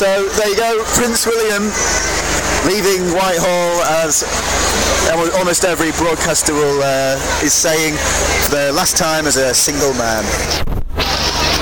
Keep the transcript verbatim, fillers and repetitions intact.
So there you go, Prince William leaving Whitehall, as almost every broadcaster will uh, is saying, for the last time as a single man.